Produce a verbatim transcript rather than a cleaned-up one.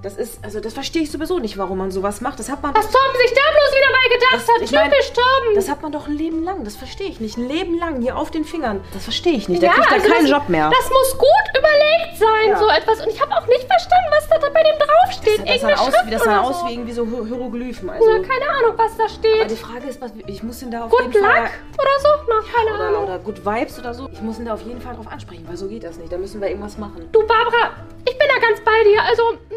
Das ist, also das verstehe ich sowieso nicht, warum man sowas macht. Das hat man... Was Torben sich da bloß wieder mal gedacht das, hat. ich mein, Typisch Torben. Das hat man doch ein Leben lang. Das verstehe ich nicht. Ein Leben lang hier auf den Fingern. Das verstehe ich nicht. Der ja, kriegt da also keinen das, Job mehr. Das muss gut überlegt sein, ja. so etwas. Und ich habe auch nicht verstanden, was da bei dem draufsteht. Das, das sah aus, Schrift wie, das sah oder aus so. wie irgendwie so Hieroglyphen. Also, oder keine Ahnung, was da steht. Aber die Frage ist, was, ich muss ihn da auf Good jeden Luck Fall... oder so? Na, keine oder, Ahnung. Oder Good Vibes oder so. Ich muss ihn da auf jeden Fall drauf ansprechen, weil so geht das nicht. Da müssen wir irgendwas machen. Du, Barbara, ich bin da ganz bei dir. Also...